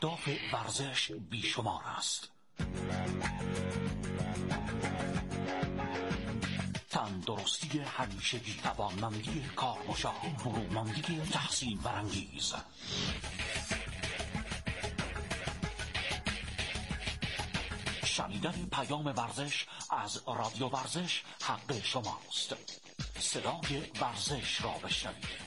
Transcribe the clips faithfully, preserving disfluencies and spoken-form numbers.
اهداف ورزش بیشمار است. تندرستی همیشگی، توانمندی کارگشا، فروماندگی تحسین برانگیز. شنیدن پیام ورزش از رادیو ورزش حق شماست. صدای ورزش را بشنوید.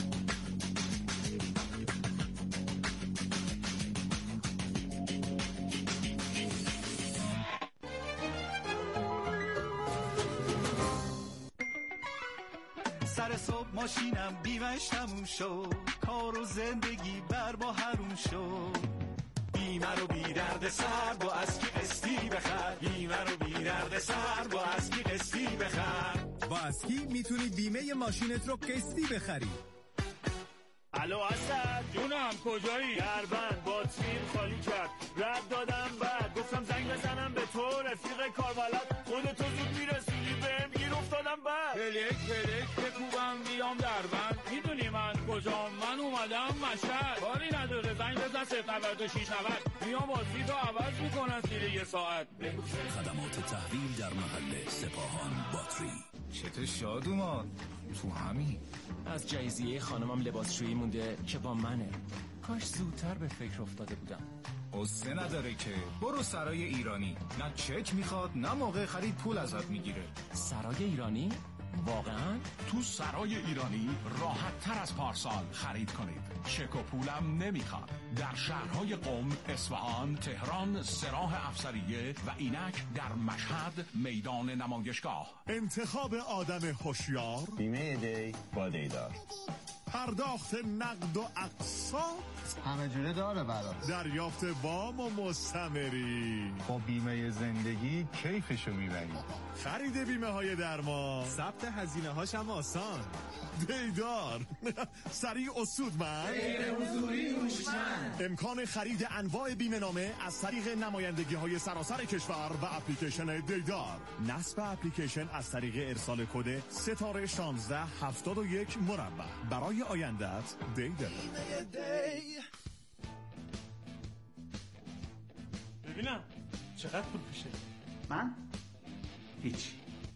سر صبح ماشینم بیمش تموم شد، کار و زندگی بر با حروم شد. بیمه رو بی درد سر با اسکی قسطی بخر، بیمه رو بی درد سر با اسکی قسطی بخر. با اسکی میتونی بیمه ماشینت رو قسطی بخری. الو اسد جونم، کجایی؟ دربند باتریم خالی کرد، رد دادم بعد گفتم زنگ بزنم به تو رفیق کاربلد، خودتو زود میرسونی بهم گیر افتادم بعد پلک پلک بکوبم بیام دربند. میدونی من کجام؟ من اومدم مشهد، کاری نداره زنگ بزن صفر نود و شش نود، میام بازی تو عوض میکنن زیر یه ساعت. خدمات تحویل در محل سپاهان باتری. چطور شادومان؟ تو همین از جایزیه خانمم لباسشویی مونده که با منه. کاش زودتر به فکر افتاده بودم. قصه نداره که برو سرای ایرانی، نه چک میخواد نه موقع خرید پول ازت میگیره. سرای ایرانی؟ واقعا؟ تو سرای ایرانی راحت تر از پارسال خرید کنید. چک و پولم نمیخواد. در شهرهای قم، اصفهان، تهران، سراح افسریه و اینک در مشهد میدان نمایشگاه. انتخاب آدم هوشیار، بیمه دی با دیدار، پرداخت نقد و اقساط همه جوره داره برات، دریافت وام و مستمری. با بیمه زندگی کیفشو میبری. خرید بیمه های درمان، ثبت هزینه هاشم آسان. دیدار سریع و سودمند، غیر حضوری هوشمند. امکان خرید انواع بیمه نامه از طریق نمایندگی های سراسر کشور و اپلیکیشن دیدار. نصب اپلیکیشن از طریق ارسال کد ستاره شانزده هفتاد و یک مربع. برای آیندت دیدار. ببینم چقدر پول پیشه؟ من؟ هیچی.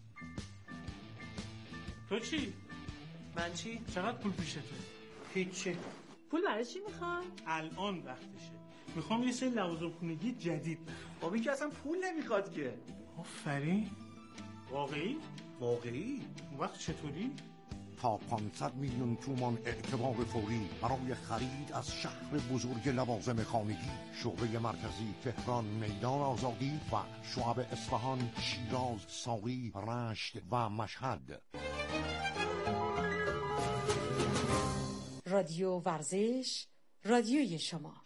تو چی؟ من چی؟ چقدر پول پیشته؟ هیچی. پول برای چی میخوای؟ الان وقتشه. میخوام یه سری لوازم خونگی جدید بخرم. خب این که اصلا پول نمیخواد که. آفرین. واقعی؟ واقعی؟ اون وقت چطوری؟ تا پانصد میلیون تومان اعتبار فوری برای خرید از شهر بزرگ لوازم خانگی. شعبه مرکزی تهران، میدان آزادی و شعب اصفهان، شیراز، ساقی، رشت و مشهد. رادیو ورزش، رادیوی شما.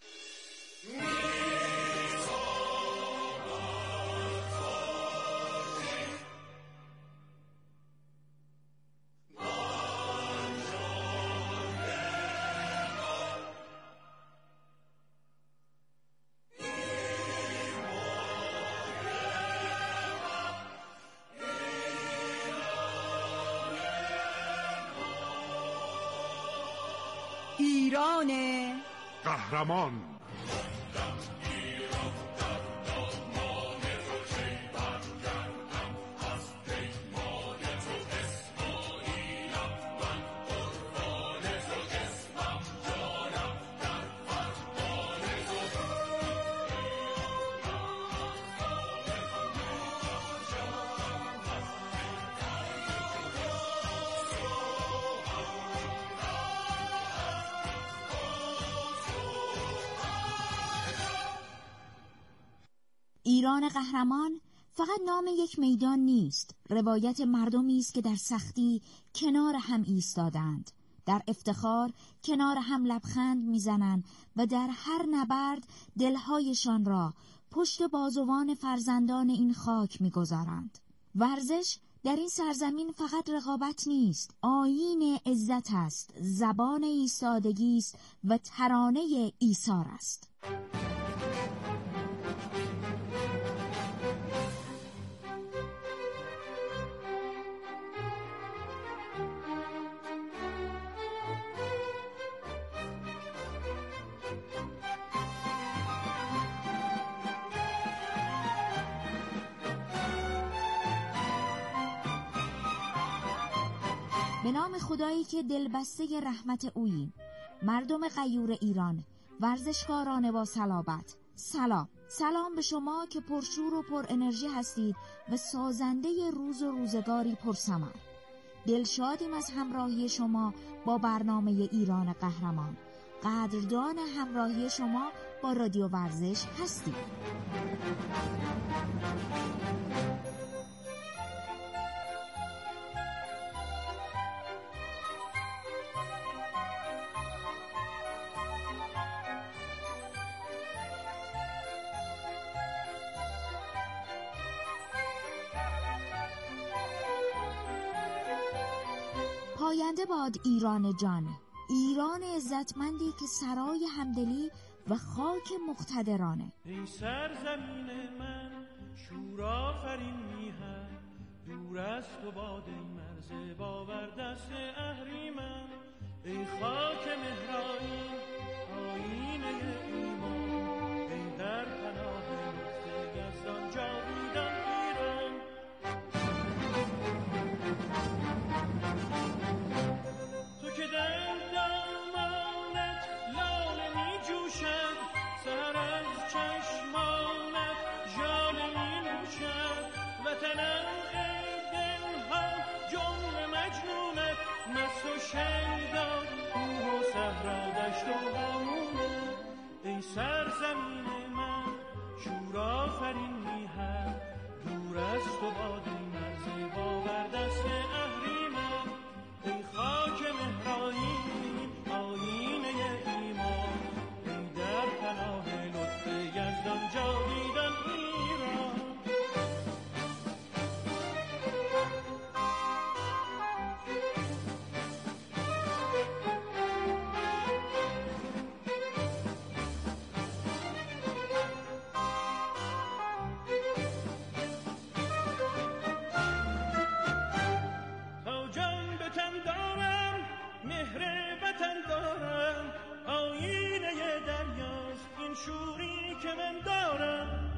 ایران قهرمان. ایران قهرمان فقط نام یک میدان نیست، روایت مردمی است که در سختی کنار هم ایستادند، در افتخار کنار هم لبخند میزنند و در هر نبرد دلهایشان را پشت بازوان فرزندان این خاک میگذارند. ورزش در این سرزمین فقط رقابت نیست، آیین عزت است، زبان ایستادگی است و ترانه ایثار است. به نام خدایی که دلبسته رحمت اوییم، مردم غیور ایران، ورزشکاران با صلابت، سلام. سلام به شما که پرشور و پر انرژی هستید و سازنده روز و روزگاری پرثمر. دلشادیم از همراهی شما با برنامه ایران قهرمان. قدردان همراهی شما با رادیو ورزش هستیم. پاینده باد ایران جان، ایران عزتمندی که سرای همدلی و خاک مقتدرانه. ای سرزمین من شور آفرین میهن، دور از تو باد ای مرز باور دست اهریمن. ای خاک مهرائین آیینه ایمان، ای در پناه لطف یزدان جاویدان ایران. تو که در دامانت لاله می جوشد، سر از چشمانت ژاله می نوشد. وطنم ای دلها جمله مجنونت، مست و شیدا کوه و صحرا دشت و هامونت. ای سرزمین من شور آفرین میهن، دور از تو باد ای مرز باور دست اهریمن. ای خاک مهرائین آیینه ایمان، ای در پناه لطف یزدان جاویدان ایران. شوری که من دارم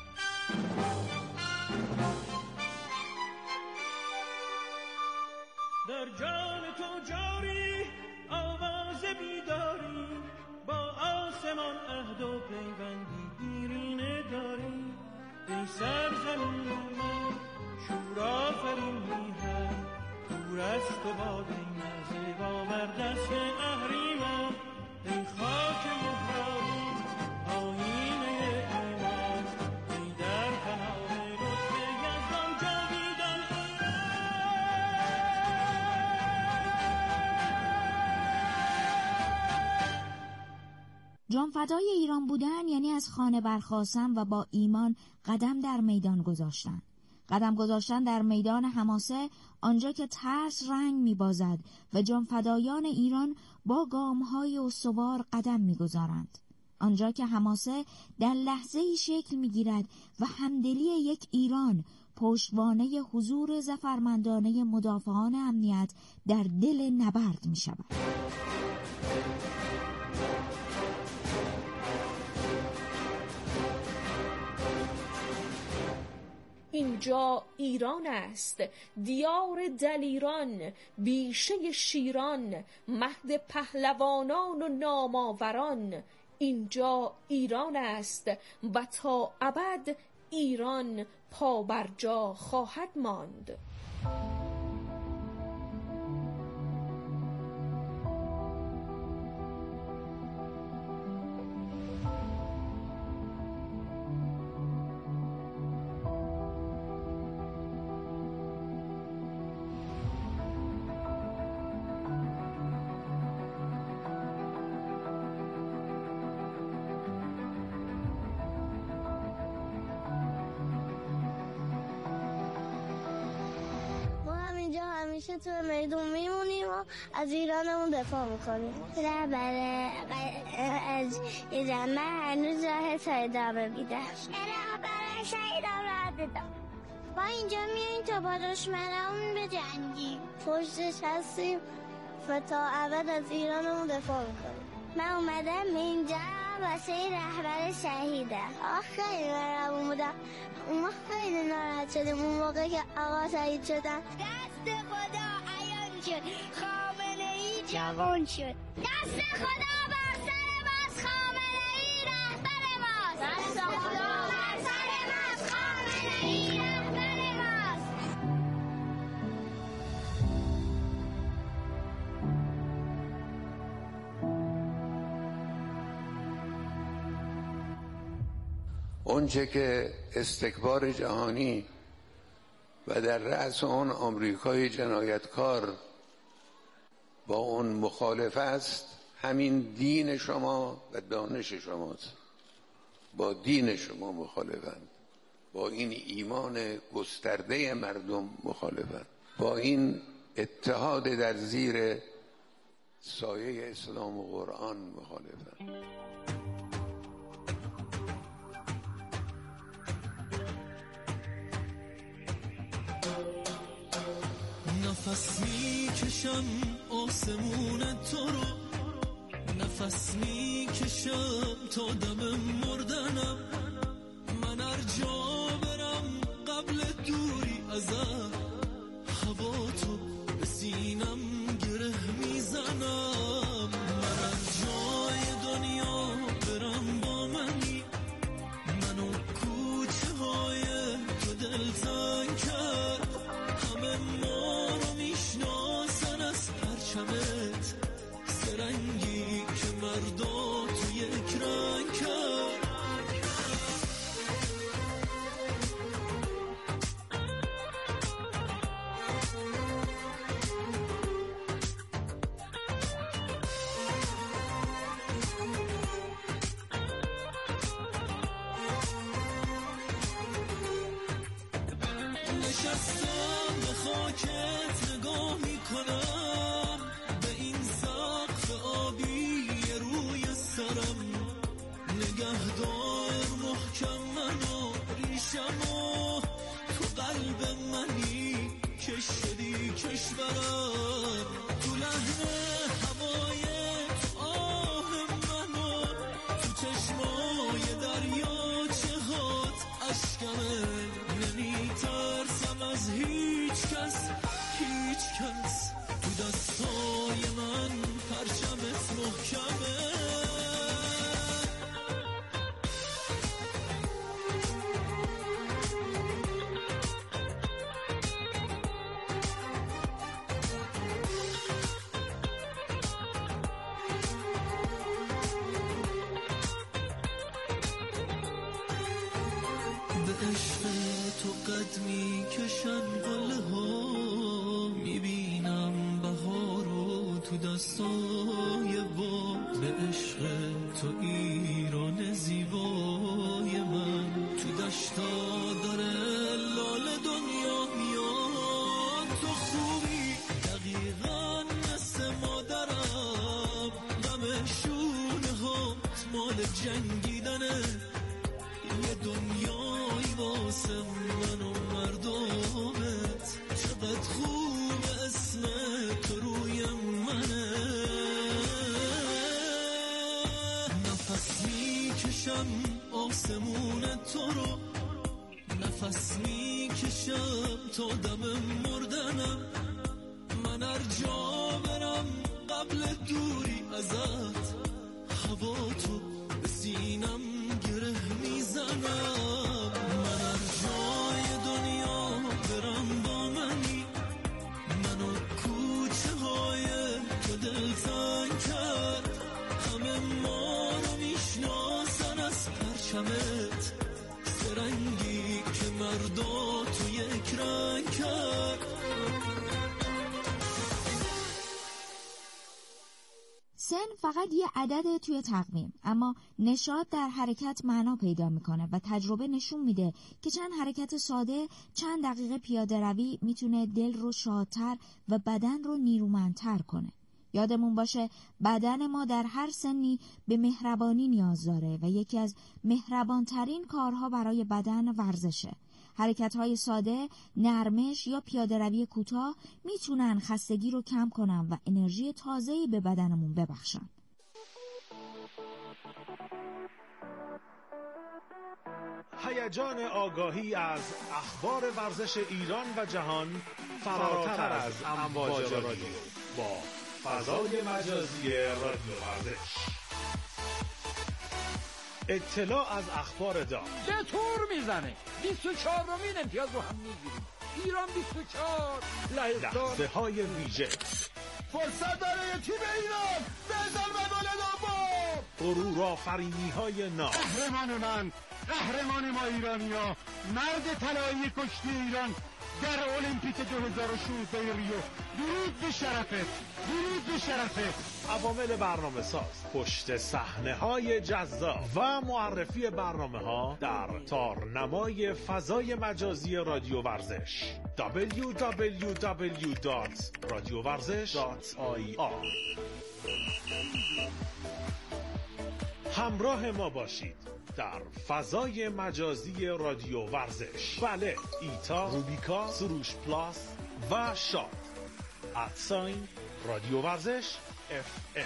در جان تو جاری، آواز بیداری با آسمان عهد و پیوندی دیرینه داری. ای سرزمین من شور آفرین میهن، دور از تو باد ای مرز باور دست اهریمن. ای خاک مهرائین آیینه ایمان، ای در پناه لطف یزدان جاویدان ایران. جانفدای ایران بودن یعنی از خانه برخاستن و با ایمان قدم در میدان گذاشتن. قدم گذاشتن در میدان حماسه، آنجا که ترس رنگ می‌بازد و جانفدایان ایران با گام‌های استوار قدم می‌گذارند. آنجا که حماسه در لحظه‌ای شکل می‌گیرد و همدلی یک ایران پشتوانه حضور ظفرمندانه مدافعان امنیت در دل نبرد می‌شود. اینجا ایران است، دیار دلیران، بیشه شیران، مهد پهلوانان و ناماوران. اینجا ایران است و تا ابد ایران پابرجا خواهد ماند. همیشه تو میدون میمونیم و از ایرانمون دفاع میکنیم. رهبر از ایران من هنوز راه سایدامه میدم. رهبر شهیدام راه بدم. ما اینجا میاییم تا با دشمنمون بجنگیم، پشتش هستیم و تا ابد از ایرانمون دفاع میکنیم. من اومدم اینجا واسه رهبر شهیدم. آه خیلی مهربون بودم. ما خیلی ناراحت شدیم اون موقع که آقا شهید شدن. دست خدا عیان شد، خامنه ای جوان شد. دست خدا بر سر ماست، خامنه ای رهبر ماست. دست خدا بر سر ماست، خامنه ای رهبر ماست. اونچه که استکبار جهانی و در رأس اون آمریکای جنایتکار با اون مخالف است، همین دین شما و دانش شماست. با دین شما مخالفند، با این ایمان گسترده مردم مخالفند، با این اتحاد در زیر سایه اسلام و قرآن مخالفند. نفس می کشم آسمون تو رو، نفس می کشم تا دم مردنم. من هر جا برم قبل دوری ازت، هوا تو به سینم گره میزنم. من هر جای دنیا برم با منی، منو کوچه های تو دل تنگ کرد. همه ما رو میشناسن از پرچمت، سرنگی که مردا تو یک رنگ کرد. نشستم به خاکت نگاه میکنم، به این سقف آبی روی سرم. نگهدار محکم منو ریشمو، تو قلب منی که شدی کشورم. تو لحن هوای تو آه منو، تو چشمای دریاچه هات اشکمه. نمی ترسم از هیچ کس، هیچ کس. تو دستای من پرچمت محکمه. به عشق تو قد می کشن قله ها، میبینم بهارو تو دستای باد. به عشق تو ایران زیبای من، تو دشتا داره لاله دنیا میاد. تو خوبی دقیقا مثل مادرم، غم شونه هات مال جنگیدنه. یه دنیایی واسه من و مردمت، چقدر خوب اسم تو روی منه. نفس می کشم آسمون تو رو، نفس می کشم تا دم مردنم. من هر جا برم قبل دوری ازت، هوا تو به سینم گره میزنم. من هر جای دنیا برم با منی، منو کوچه های تو دل تنگ کرد. همه ما رو میشناسن از پرچمت، سرنگی که مردا تو یک رنگ کرد. سن فقط یه عدد توی تقویم، اما نشاط در حرکت معنا پیدا میکنه و تجربه نشون میده که چند حرکت ساده، چند دقیقه پیاده روی میتونه دل رو شادتر و بدن رو نیرومندتر کنه. یادمون باشه بدن ما در هر سنی به مهربانی نیاز داره و یکی از مهربانترین کارها برای بدن ورزشه. حرکت‌های ساده، نرمش یا پیاده‌روی کوتاه میتونن خستگی رو کم کنن و انرژی تازه‌ای به بدنمون ببخشن. هی هیجان آگاهی از اخبار ورزش ایران و جهان فراتر از امواج رادیو با فضای مجازی رادیو ورزش. اطلاع از اخبار دام به تور میزنه. بیست و چهارمین امتیاز رو هم میگیریم. ایران بیست و چهار. لحظه های ویژه. فرصت داره تیم ایران. بزن و گل دوم. غرور آفرینی های نام. قهرمان من، قهرمان ما ایرانیا، مرد طلایی کشتی ایران در المپیک دو هزار و شانزده ریو. درود به شرفه، درود به شرفه. عوامل برنامه ساز، پشت صحنه های جذاب و معرفی برنامه ها در تارنمای فضای مجازی رادیو ورزش دبلیو دبلیو دبلیو دات رادیو ورزش دات آی آر. همراه ما باشید در فضای مجازی رادیو ورزش. بله، ایتا، روبیکا، سروش پلاس و شاد. ادساین رادیو ورزش اف ام.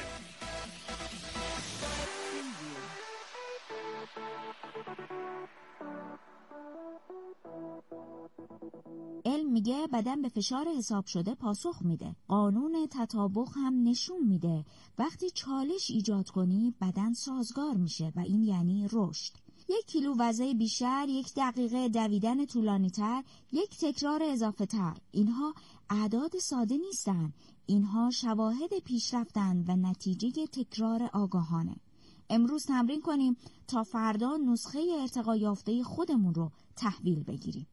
علم میگه بدن به فشار حساب شده پاسخ میده. قانون تطابق هم نشون میده وقتی چالش ایجاد کنی بدن سازگار میشه و این یعنی رشد. یک کیلو وزن بیشتر، یک دقیقه دویدن طولانی تر، یک تکرار اضافه تر. اینها اعداد ساده نیستن. اینها شواهد پیشرفتن و نتیجه تکرار آگاهانه. امروز تمرین کنیم تا فردا نسخه ارتقا یافته خودمون رو تحویل بگیریم.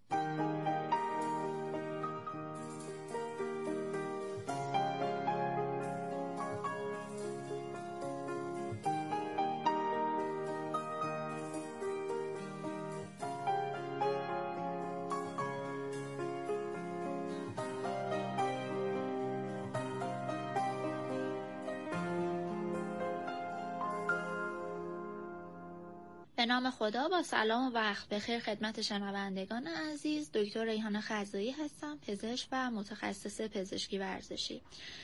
به نام خدا، با سلام و وقت بخیر خدمت شنوندگان عزیز. دکتر ریحانه خزایی هستم، پزشک و متخصص پزشکی ورزشی.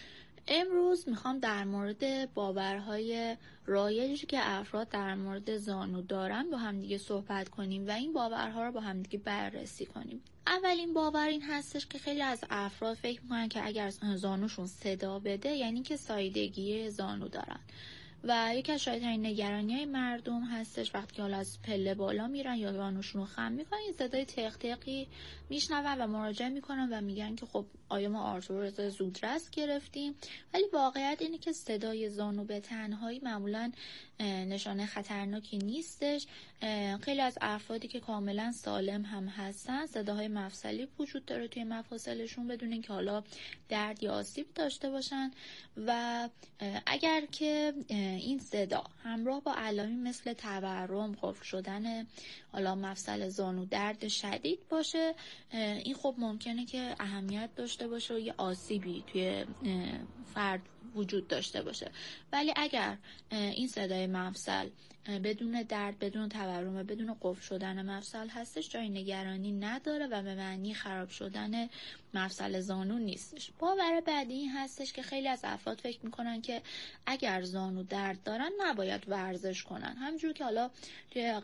امروز میخوام در مورد باورهای رایجی که افراد در مورد زانو دارن با هم دیگه صحبت کنیم و این باورها رو با هم دیگه بررسی کنیم. اولین باور این هستش که خیلی از افراد فکر میکنن که اگر زانوشون صدا بده یعنی که سایدگی زانو دارن. و یکی از شایدترین نگرانی‌های مردم هستش وقتی که حالا از پله بالا میرن یا زانوشون رو خم میکنن، این صدای تق تقی میشنون و مراجعه میکنن و میگن که خب آیا ما آرتروز زودرس گرفتیم؟ ولی واقعیت اینه که صدای زانو به تنهایی معمولاً نشانه خطرناکی نیستش. خیلی از افرادی که کاملا سالم هم هستن صداهای مفصلی وجود داره توی مفاصلشون بدون اینکه حالا درد یا آسیب داشته باشن و اگر که این صدا همراه با علائمی مثل تورم، قفل شدن حالا مفصل زانو، درد شدید باشه، این خب ممکنه که اهمیت داشته باشه و یه آسیبی توی فرد وجود داشته باشه. ولی اگر این صدای مفصل بدون درد، بدون تورم، بدون قفل شدن مفصل هستش، جای نگرانی نداره و به معنی خراب شدن مفصل زانو نیستش. باور بعدی این هستش که خیلی از افراد فکر میکنن که اگر زانو درد دارن نباید ورزش کنن. همونجور که حالا توی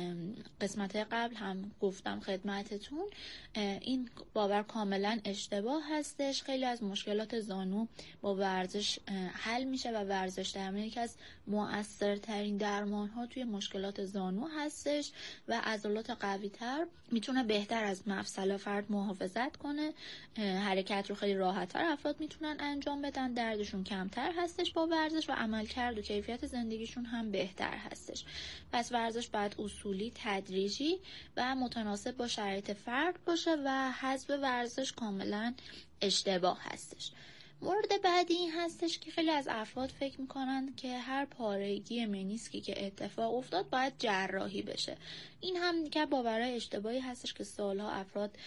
قسمت قبل هم گفتم خدمتتون، این باور کاملا اشتباه هستش. خیلی از مشکلات زانو با ورزش حل میشه و ورزش درمان یکی از مؤثرترین درمان ها توی مشکلات زانو هستش و عضلات قوی تر میتونه بهتر از مفصل فرد محافظت کنه. حرکت رو خیلی راحت تر افراد میتونن انجام بدن، دردشون کمتر هستش با ورزش و عملکرد و کیفیت زندگیشون هم بهتر هستش. پس ورزش باید اصولی، تدریجی و متناسب با شرایط فرد باشه و حذف ورزش کاملا اشتباه هستش. مورد بعدی این هستش که خیلی از افراد فکر میکنن که هر پارگی منیسکی که اتفاق افتاد باید جراحی بشه. این هم که باورهای اشتباهی هستش که سالها افراد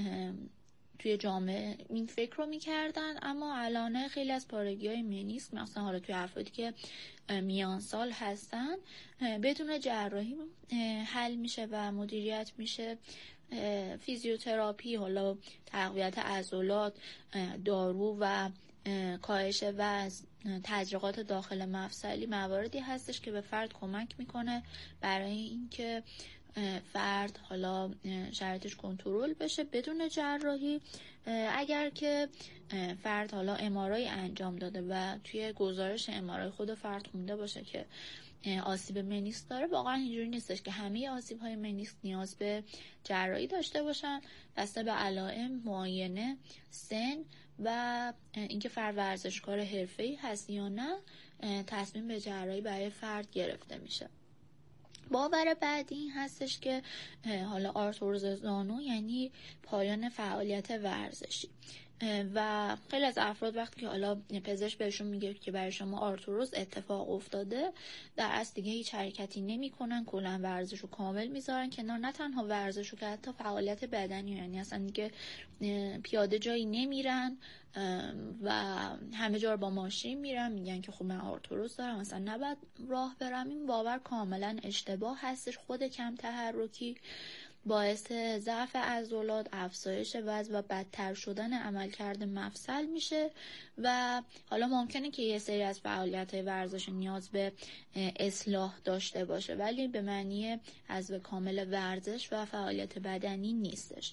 توی جامعه این فکر رو میکردن، اما الان خیلی از پارگی های منیسک مثلا حالا توی افرادی که میان سال هستن بدون جراحی حل میشه و مدیریت میشه. فیزیوتراپی، حالا تقویت عضلات، دارو و کاهش وزن، تزریقات داخل مفصلی مواردی هستش که به فرد کمک میکنه برای اینکه فرد حالا شرایطش کنترل بشه بدون جراحی. اگر که فرد حالا ام‌آرآی انجام داده و توی گزارش ام‌آرآی خود فرد خونده باشه که آسیب منیسک داره، واقعا اینجوری نیستش که همه آسیب‌های منیسک نیاز به جراحی داشته باشن. بسته به علائم، معاینه، سن و اینکه فرد ورزشکار حرفه‌ای هست یا نه، تصمیم به جراحی برای فرد گرفته میشه. باور بعدی این هستش که حالا آرتروز زانو یعنی پایان فعالیت ورزشی و خیلی از افراد وقتی که حالا پزشک بهشون میگه که برای شما آرتروز اتفاق افتاده، در اصل دیگه هیچ حرکتی نمیکنن، کلا ورزش رو کامل میذارن کنار. نه تنها ورزش رو که حتی فعالیت بدنی، یعنی اصلا دیگه پیاده جایی نمیرن و همه جا رو با ماشین میرن، میگن که خب من آرتروز دارم اصلا نباید راه برم. این باور کاملا اشتباه هستش. خود کم تحرکی باعث ضعف عضلات، افزایش وزن و بدتر شدن عملکرد مفصل میشه و حالا ممکنه که یه سری از فعالیت‌های ورزش نیاز به اصلاح داشته باشه، ولی به معنی حذف کامل ورزش و فعالیت بدنی نیستش.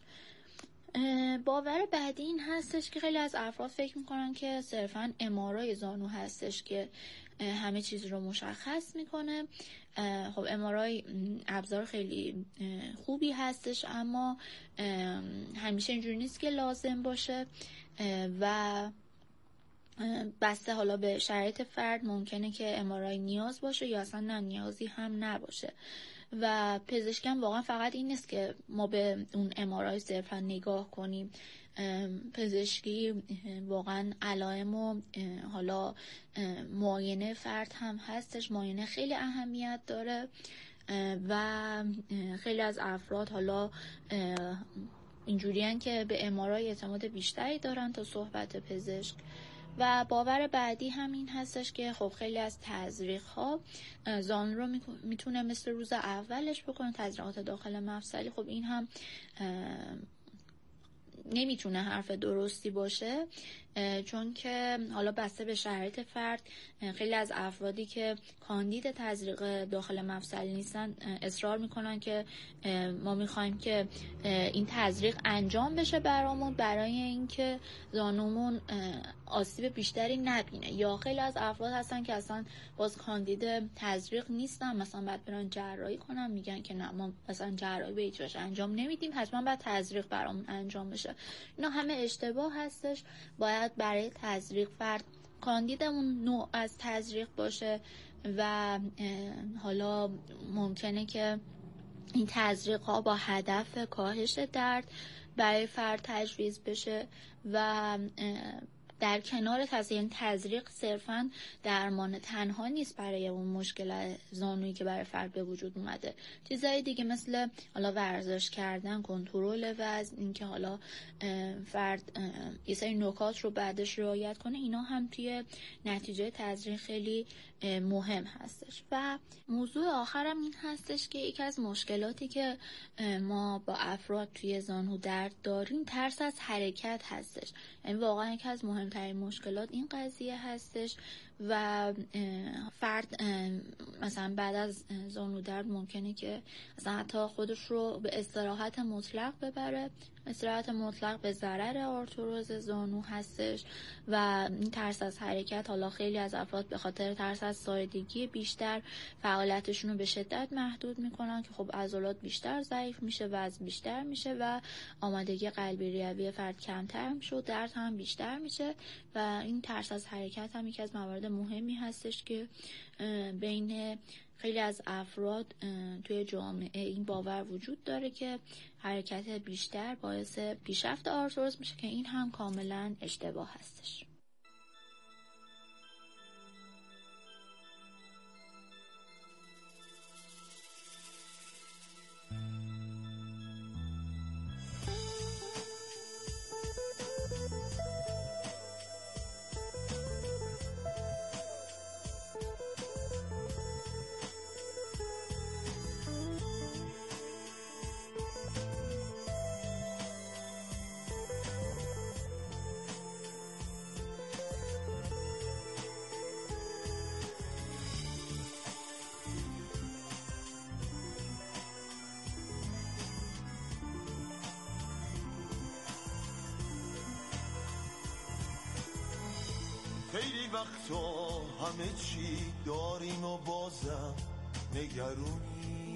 باور بعدی این هستش که خیلی از افراد فکر میکنن که صرفاً ام‌آرآی زانو هستش که همه چیز رو مشخص میکنه. خب ام‌آرآی ابزار خیلی خوبی هستش، اما همیشه اینجوری نیست که لازم باشه و بسته حالا به شرایط فرد ممکنه که ام‌آرآی نیاز باشه یا اصلا نه نیازی هم نباشه و پزشکم واقعا فقط این نیست که ما به اون ام‌آرآی صرفا نگاه کنیم. پزشکی واقعا علائم و حالا معاینه فرد هم هستش. معاینه خیلی اهمیت داره و خیلی از افراد حالا اینجوریان که به ام‌آرآی اعتماد بیشتری دارن تا صحبت پزشک. و باور بعدی هم این هستش که خب خیلی از تزریق ها زانو رو میتونه مثل روز اولش بکنه، تزریقات داخل مفصلی. خب این هم نمیتونه حرف درستی باشه، چون که حالا بسته به شرایط فرد خیلی از افرادی که کاندید تزریق داخل مفصلی نیستن اصرار میکنن که ما میخوایم که این تزریق انجام بشه برامون برای اینکه زانومون آسیب بیشتری نبینه. یا خیلی از افراد هستن که اصلا باز کاندید تزریق نیستن، مثلا باید برن جراحی کنن، میگن که نه ما مثلا جراحی به هیچ وجه انجام نمیدیم، حتما باید تزریق برامون انجام بشه. اینا همه اشتباه هستش. باید برای تزریق فرد کاندیدمون نوع از تزریق باشه و حالا ممکنه که این تزریق ها با هدف کاهش درد برای فرد تجویز بشه و در کنار تزریق تزریق صرفاً درمان تنها نیست برای اون مشکل زانویی که برای فرد به وجود اومده. چیزهای دیگه مثل حالا ورزش کردن، کنترل وزن، اینکه حالا فرد یه سری نکات رو بعدش رعایت کنه، اینا هم توی نتیجه تزریق خیلی مهم هستش. و موضوع آخرم این هستش که یکی از مشکلاتی که ما با افراد توی زانو درد داریم ترس از حرکت هستش. یعنی واقعا یکی از مهمترین مشکلات این قضیه هستش و فرد مثلا بعد از زانو درد ممکنه که مثلا حتی خودش رو به استراحت مطلق ببره. استراحت مطلق به ضرر آرتروز زانو هستش و این ترس از حرکت، حالا خیلی از افراد به خاطر ترس از سایدگی بیشتر فعالیتشون رو به شدت محدود میکنن که خب عضلات بیشتر ضعیف میشه، وزن بیشتر میشه و آمادگی قلبی ریوی فرد کمتر میشه و درد هم بیشتر میشه و این ترس از حرکت هم یکی از موارد مهمی هستش که بین خیلی از افراد توی جامعه این باور وجود داره که حرکت بیشتر باعث پیشرفت آرتروز میشه که این هم کاملا اشتباه هستش. خیلی وقتا همه چی داریم و بازم نگرونی.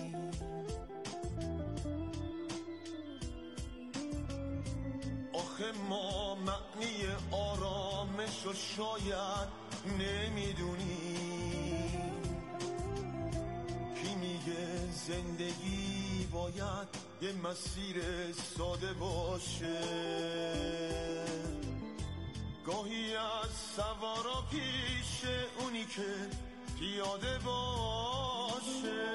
آخه ما معنی آرامش و شاید نمیدونی. کی میگه زندگی باید یه مسیر ساده باشه؟ گاهی از سوارا پیشه اونی که پیاده باشه.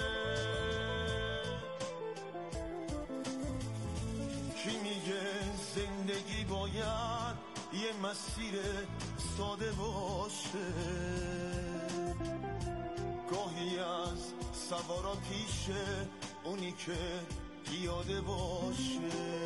کی میگه زندگی باید یه مسیر ساده باشه؟ گاهی از سوارا پیشه اونی که پیاده باشه.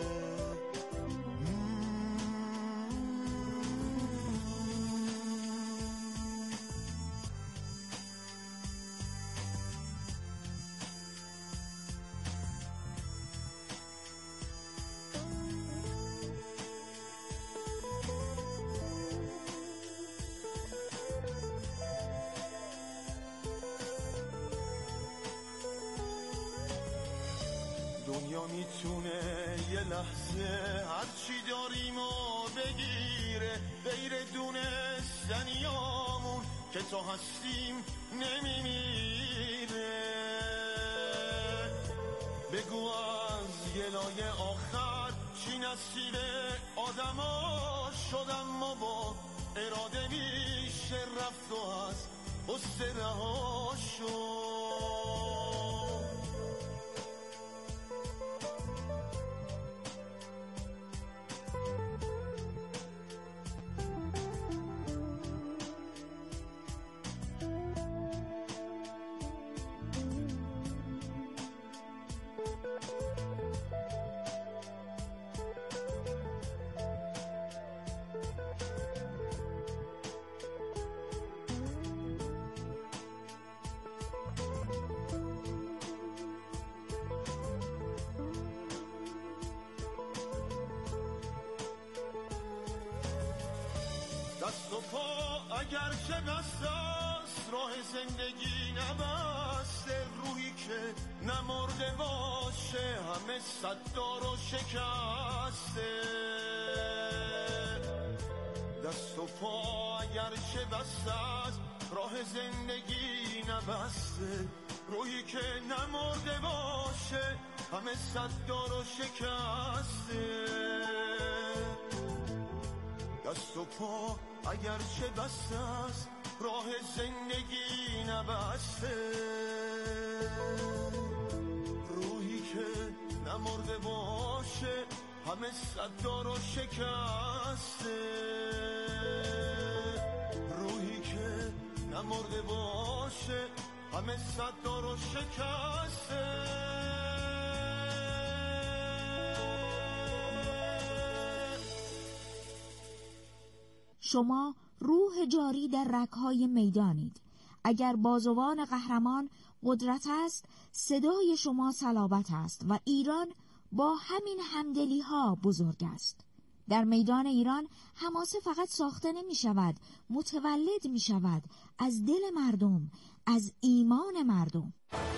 دنیا میتونه یه لحظه هرچی داریم و بگیره، غیر دونستنیامون که تا هستیم نمیمیره. بگو از یه لایه آخر چی نصیب آدما شدم، ما با اراده میشه رفت و از غصه رها شد. دست و پا اگرچه بسته است، راه زندگی نبسته. روحی که نمرده باشه همه صددار و شکسته. دست و پا اگرچه بسته است، راه زندگی نبسته. روحی که نمرده باشه همه صددار و شکسته. دست و پا اگرچه بسته است، راه زندگی نبسته. روحی که نمرده باشه همه صددار و شکسته. روحی که نمرده باشه همه صددار و شکسته. شما روح جاری در رگ‌های میدانید. اگر بازوان قهرمان قدرت است، صدای شما صلابت است و ایران با همین همدلی ها بزرگ است. در میدان ایران حماسه فقط ساخته نمی شود، متولد می شود از دل مردم، از ایمان مردم.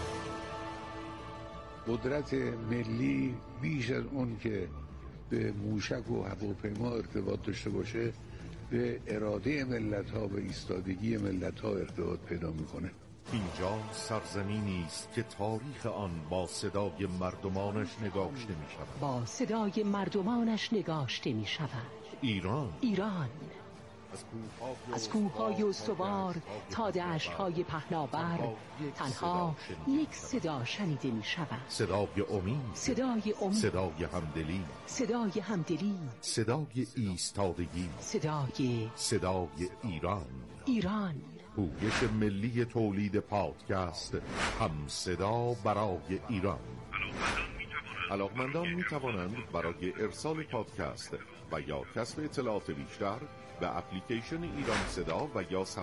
قدرت ملی بیش از اون که به موشک و هواپیما ارتباط داشته باشه، به اراده ملت ها و ایستادگی ملت ها ارتباط پیدا میکنه. اینجا سرزمینی است که تاریخ آن با صدای مردمانش نگاشته می شود. با صدای مردمانش نگاشته می شود. ایران ایران از کوههای استوار تا دشت‌های پهناور تنها یک صدا شنیده می شود. صدای امید، صدای امید، صدای همدلی، صدای همدلی، صدای ایستادگی، صدای صدای ایران. ایران پویش ملی تولید پادکست، هم صدا برای ایران. علاقمندان می توانند برای ارسال پادکست و یا کسب اطلاعات بیشتر به اپلیکیشن ایران صدا و یا